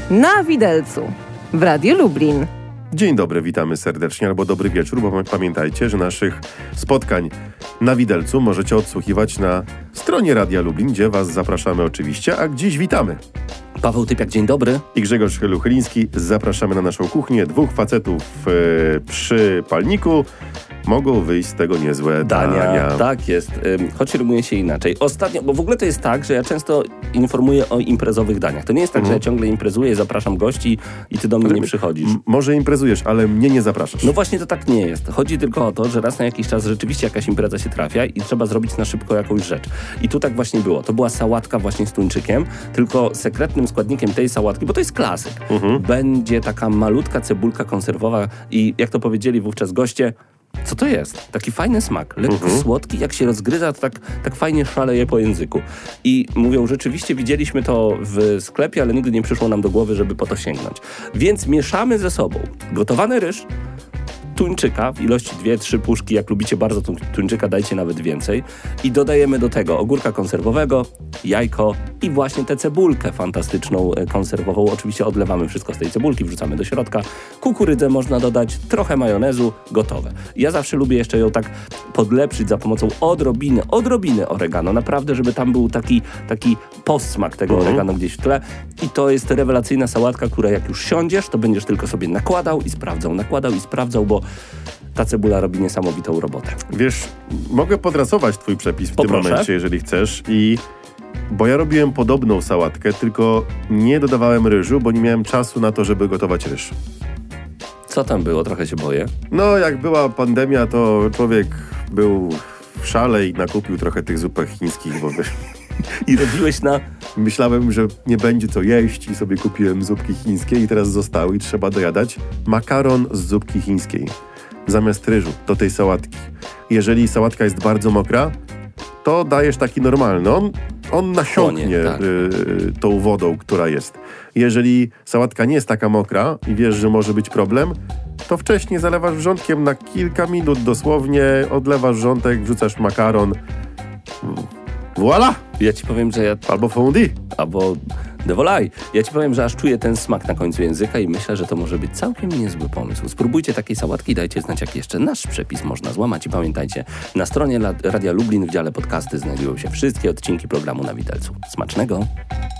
Na widelcu w Radiu Lublin. Dzień dobry, witamy serdecznie, albo dobry wieczór, bo pamiętajcie, że naszych spotkań na widelcu możecie odsłuchiwać na stronie Radia Lublin, gdzie was zapraszamy oczywiście, a dziś witamy. Paweł Typiak, dzień dobry. I Grzegorz Luchyliński. Zapraszamy na naszą kuchnię. Dwóch facetów przy palniku. Mogą wyjść z tego niezłe dania. Tak jest, choć rymuje się inaczej. Ostatnio, bo w ogóle to jest tak, że ja często informuję o imprezowych daniach. To nie jest tak, że ja ciągle imprezuję, zapraszam gości i ty do mnie nie przychodzisz. Może imprezujesz, ale mnie nie zapraszasz. No właśnie to tak nie jest. Chodzi tylko o to, że raz na jakiś czas rzeczywiście jakaś impreza się trafia i trzeba zrobić na szybko jakąś rzecz. I tu tak właśnie było. To była sałatka właśnie z tuńczykiem, tylko sekretnym składnikiem tej sałatki, bo to jest klasyk, będzie taka malutka cebulka konserwowa i jak to powiedzieli wówczas goście, co to jest? Taki fajny smak, lekko słodki, jak się rozgryza, to tak fajnie szaleje po języku. I mówią, rzeczywiście widzieliśmy to w sklepie, ale nigdy nie przyszło nam do głowy, żeby po to sięgnąć. Więc mieszamy ze sobą gotowany ryż, tuńczyka w ilości 2-3 puszki, jak lubicie bardzo tuńczyka, dajcie nawet więcej. I dodajemy do tego ogórka konserwowego, jajko i właśnie tę cebulkę fantastyczną konserwową. Oczywiście odlewamy wszystko z tej cebulki, wrzucamy do środka. Kukurydzę można dodać, trochę majonezu, gotowe. Ja zawsze lubię jeszcze ją tak podlepszyć za pomocą odrobiny oregano. Naprawdę, żeby tam był taki posmak tego oregano gdzieś w tle. I to jest rewelacyjna sałatka, która jak już siądziesz, to będziesz tylko sobie nakładał i sprawdzał, bo ta cebula robi niesamowitą robotę. Wiesz, mogę podrasować twój przepis w tym momencie, jeżeli chcesz. Bo ja robiłem podobną sałatkę, tylko nie dodawałem ryżu, bo nie miałem czasu na to, żeby gotować ryż. Co tam było? Trochę się boję. No, jak była pandemia, to człowiek był w szale i nakupił trochę tych zupek chińskich, bo I robiłeś na... Myślałem, że nie będzie co jeść i sobie kupiłem zupki chińskie i teraz zostały i trzeba dojadać makaron z zupki chińskiej zamiast ryżu do tej sałatki. Jeżeli sałatka jest bardzo mokra, to dajesz taki normalny. On nasiąknie tą wodą, która jest. Jeżeli sałatka nie jest taka mokra i wiesz, że może być problem, to wcześniej zalewasz wrzątkiem na kilka minut dosłownie, odlewasz wrzątek, wrzucasz makaron. Voilà! Ja ci powiem, że albo fondue. Albo de volaille. Ja ci powiem, że aż czuję ten smak na końcu języka i myślę, że to może być całkiem niezły pomysł. Spróbujcie takiej sałatki i dajcie znać, jak jeszcze nasz przepis można złamać. I pamiętajcie, na stronie Radia Lublin w dziale podcasty znajdują się wszystkie odcinki programu Na Widelcu. Smacznego!